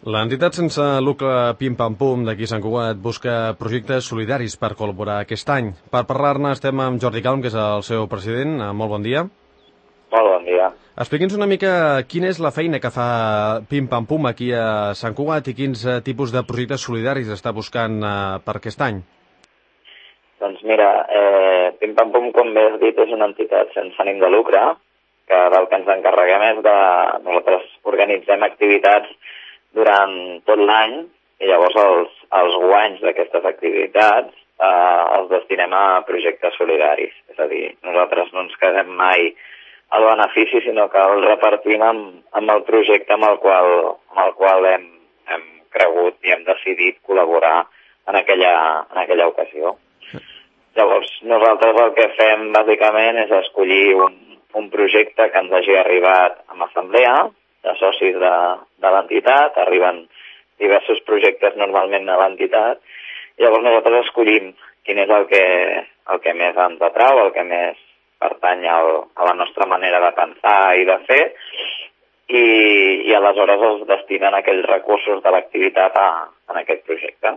L'entitat sense lucre Pim Pam Pum d'aquí Sant Cugat busca projectes solidaris per col·laborar aquest any. Per parlar-ne estem amb Jordi Calm, que és el seu president. Molt bon dia. Molt bon dia. Expliqui'ns una mica quina és la feina que fa Pim Pam Pum aquí a Sant Cugat i quins tipus de projectes solidaris està buscant per aquest any. Doncs mira, Pim Pam Pum, com bé has dit, és una entitat sense ànim de lucre, que del que ens encarreguem és de... Nosaltres organitzem activitats durant tot l'any i llavors els guanys d'aquestes activitats els destinem a projectes solidaris. És a dir, nosaltres no ens quedem mai al benefici, sinó que el repartim amb el projecte amb el qual hem cregut i hem decidit col·laborar en aquella ocasió. Llavors, nosaltres el que fem bàsicament és escollir un projecte que ens hagi arribat amb assemblea de socis de l'entitat. Arriben diversos projectes normalment a l'entitat, i llavors nosaltres escollim quin és el que més ens atrau, el que més pertany a la nostra manera de pensar i de fer, i aleshores es destinen aquells recursos de l'activitat en aquest projecte.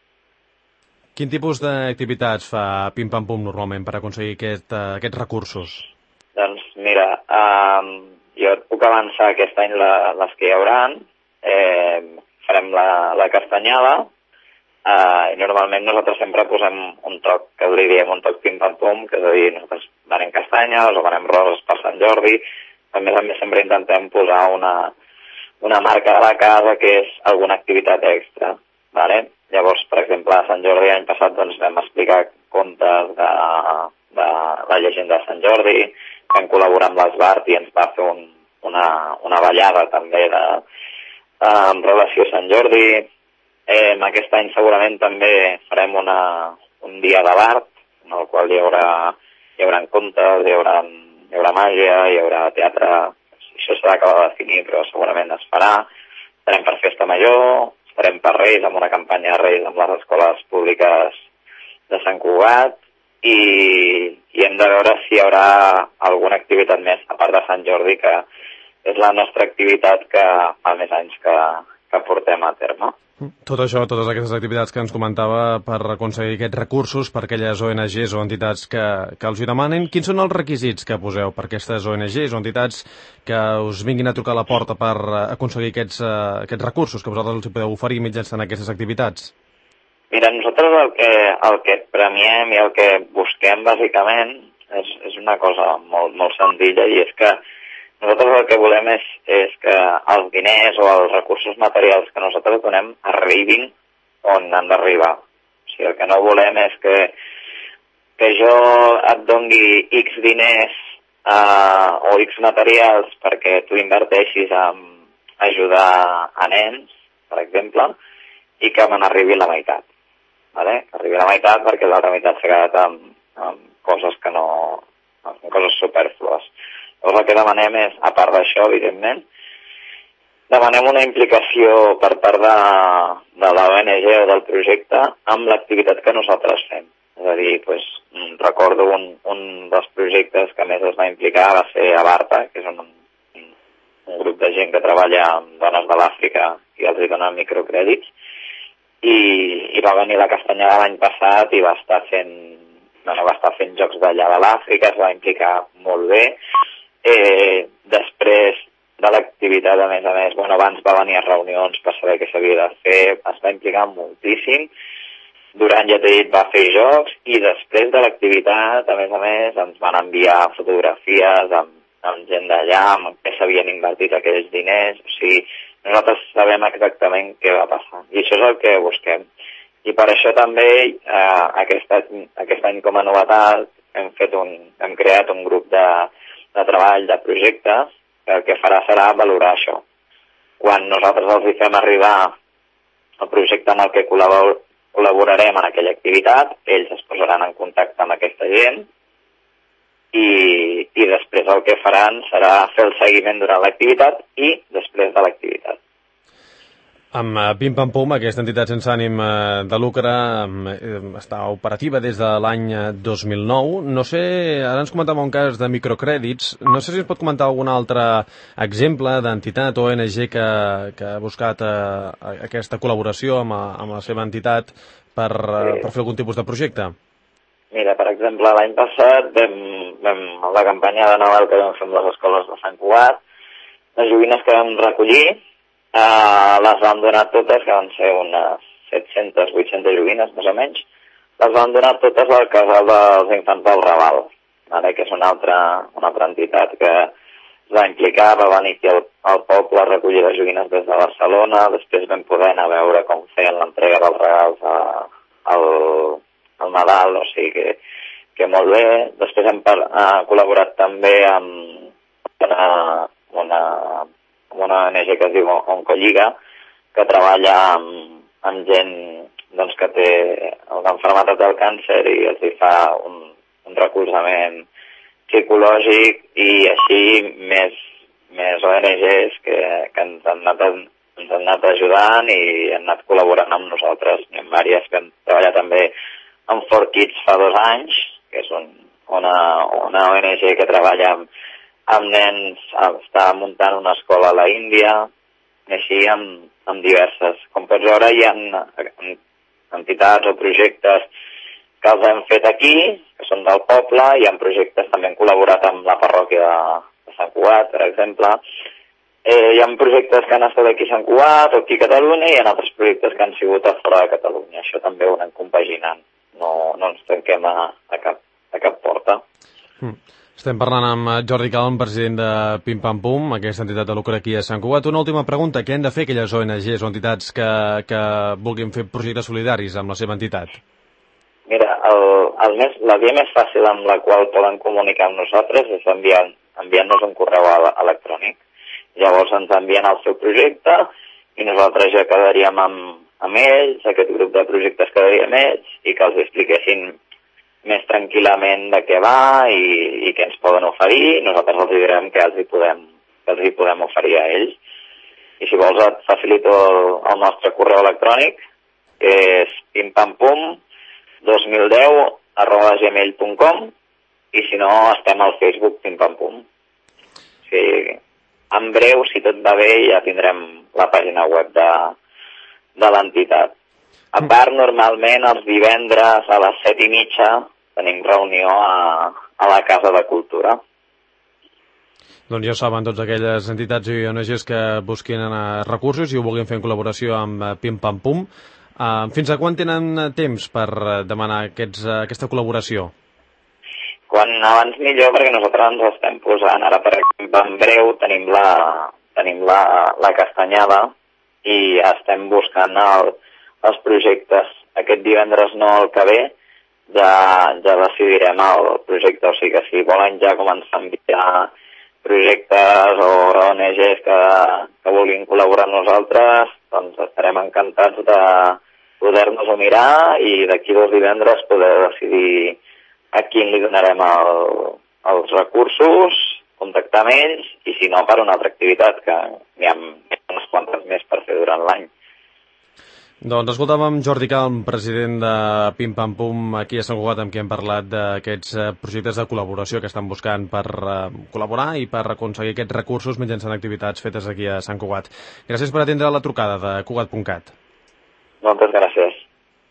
Quin tipus d'activitats fa Pim Pam Pum normalment per aconseguir aquests recursos? Doncs mira, jo et puc avançar aquest any les que hi hauran. Farem la castanyada, i normalment nosaltres sempre posem un toc, que li diem un toc Pim Pam Pum, que és a dir, nosaltres venem castanyes o venem roses per Sant Jordi. A més sempre intentem posar una marca de la casa que és alguna activitat extra, vale? Llavors, per exemple, a Sant Jordi l'any passat vam explicar contes de la llegenda de Sant Jordi, vam col·laborar amb l'Esbart i ens va fer una ballada també en relació a Sant Jordi. Aquest any segurament també farem un dia de l'art, en el qual hi haurà contes, hi haurà màgia, hi haurà teatre. Això s'ha d'acabar de definir, però segurament es farà. Estarem per Festa Major, estarem per Reis, amb una campanya de Reis amb les escoles públiques de Sant Cugat, i hem de veure si hi haurà alguna activitat més, a part de Sant Jordi, que és la nostra activitat que fa més anys que portem a terme. Tot això, totes aquestes activitats que ens comentava per aconseguir aquests recursos per aquelles ONGs o entitats que els hi demanen, quins són els requisits que poseu per aquestes ONGs o entitats que us vinguin a trucar a la porta per aconseguir aquests recursos que vosaltres els podeu oferir mitjançant aquestes activitats? Mira, nosaltres el que premiem i el que busquem bàsicament és una cosa molt, molt senzilla, i és que nosaltres el que volem és que els diners o els recursos materials que nosaltres donem arribin on han d'arribar. O sigui, el que no volem és que jo et dongui X diners o X materials perquè tu inverteixis en ajudar a nens, per exemple, i que me n'arribi la meitat. Vale? Arribi a la meitat perquè l'altra meitat s'ha quedat amb coses amb coses superflues. Llavors el que demanem és, a part d'això, evidentment, demanem una implicació per part de la ONG o del projecte amb l'activitat que nosaltres fem. És a dir, recordo un dels projectes que més es va implicar va ser a Barta, que és un grup de gent que treballa amb dones de l'Àfrica i els donen microcrèdits, i va venir la castanyada l'any passat i va estar fent jocs d'allà de l'Àfrica, es va implicar molt bé. Després de l'activitat, a més, abans va venir a reunions per saber què s'havia de fer, es va implicar moltíssim. Durant, ja t'he dit, va fer jocs, i després de l'activitat, a més, ens van enviar fotografies amb gent d'allà, amb què s'havien invertit aquells diners. O sigui, nosaltres sabem exactament què va passar, i això és el que busquem. I per això també aquest any com a novetat hem creat un grup de treball, de projecte, que el que farà serà valorar això. Quan nosaltres els fem arribar el projecte amb el que col·laborarem en aquella activitat, ells es posaran en contacte amb aquesta gent, i després el que faran serà fer el seguiment durant l'activitat i després de l'activitat. Amb Pim Pam Pum, aquesta entitat sense ànim de lucre està operativa des de l'any 2009. No sé, ara ens comentava un cas de microcrèdits. No sé si ens pot comentar algun altre exemple d'entitat o ONG que ha buscat aquesta col·laboració amb la seva entitat per fer algun tipus de projecte. Mira, per exemple, l'any passat amb la campanya de Nadal que vam fer amb les escoles de Sant Cugat, les joguines que vam recollir les vam donar totes, que van ser unes 700-800 joguines, més o menys, les vam donar totes al casal dels infants del Raval, que és una altra entitat que es va implicar, va venir aquí al poble a recollir les joguines des de Barcelona, després vam poder anar a veure com feien l'entrega dels regals al Nadal, o sigui que molt bé. Després hem col·laborat també amb una ONG que es diu Oncolliga, que treballa amb gent doncs, que té una malaltia del càncer i els fa un recolzament psicològic, i així més ONGs que ens han anat ajudant i han anat col·laborant amb nosaltres. Hi ha diverses que han treballat també amb 4Kids fa 2 anys, que és una ONG que treballa amb nens, està muntant una escola a la Índia, i així amb diverses. Com pots veure, hi ha entitats o projectes que els hem fet aquí, que són del poble, hi ha projectes també han col·laborat amb la parròquia de Sant Cugat, per exemple. Hi ha projectes que han estat aquí a Sant Cugat o aquí a Catalunya, i hi ha altres projectes que han sigut a fora de Catalunya. Això també ho anem compaginant. No ens tanquem a cap porta. Estem parlant amb Jordi Calm, president de Pim Pam Pum, aquesta entitat de lucre aquí a Sant Cugat. Una última pregunta: què han de fer aquelles ONGs o entitats que vulguin fer projectes solidaris amb la seva entitat? Mira, la via més fàcil amb la qual poden comunicar amb nosaltres és enviant-nos un correu electrònic. Llavors ens envien el seu projecte i nosaltres ja quedaríem amb ells, aquest grup de projectes quedaria amb ells, i que els expliquessin més tranquil·lament de què va i què ens poden oferir. Nosaltres els direm què els hi podem oferir a ells. I si vols et facilito el nostre correu electrònic, que és pimpampum2010@gmail.com, i si no estem al Facebook Pimpampum. O sigui, en breu, si tot va bé, ja tindrem la pàgina web de l'entitat. A part, normalment, els divendres a les 7:30 tenim reunió a la Casa de Cultura. Doncs ja ho saben tots aquelles entitats i ONGs que busquin recursos i ho vulguin fer en col·laboració amb Pim Pam Pum. Fins a quan tenen temps per demanar aquesta col·laboració? Quan abans millor, perquè nosaltres ens estem posant. Ara, per exemple, en breu tenim la castanyada i estem buscant els projectes. Aquest divendres, no el que ve, ja decidirem el projecte. O sigui que si volen ja començar a enviar projectes o ONGs que vulguin col·laborar amb nosaltres, doncs estarem encantats de poder-nos-ho mirar i d'aquí 2 divendres poder decidir a quin li donarem els recursos, contactar amb ells, i si no, per una altra activitat, que n'hi ha unes quantes més per fer durant l'any. Doncs escoltàvem Jordi Calm, president de Pim Pam Pum, aquí a Sant Cugat, amb qui hem parlat d'aquests projectes de col·laboració que estan buscant per col·laborar i per aconseguir aquests recursos mitjançant activitats fetes aquí a Sant Cugat. Gràcies per atendre la trucada de Cugat.cat. Moltes gràcies.